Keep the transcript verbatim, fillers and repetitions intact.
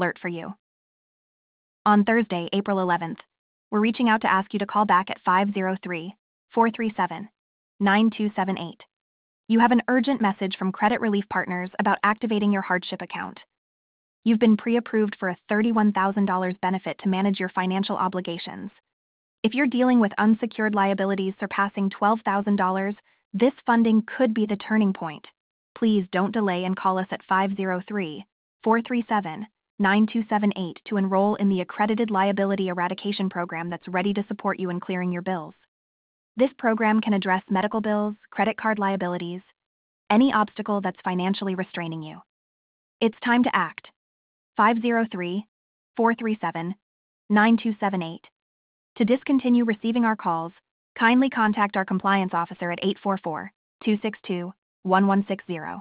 alert for you. On Thursday, April eleventh, we're reaching out to ask you to call back at five zero three, four three seven, nine two seven eight. You have an urgent message from Credit Relief Partners about activating your hardship account. You've been pre-approved for a thirty-one thousand dollars benefit to manage your financial obligations. If you're dealing with unsecured liabilities surpassing twelve thousand dollars, this funding could be the turning point. Please don't delay and call us at five zero three, four three seven, nine two seven eight to enroll in the Accredited Liability Eradication Program that's ready to support you in clearing your bills. This program can address medical bills, credit card liabilities, any obstacle that's financially restraining you. It's time to act. five zero three, four three seven, nine two seven eight. To discontinue receiving our calls, kindly contact our compliance officer at eight four four, two six two, one one six zero.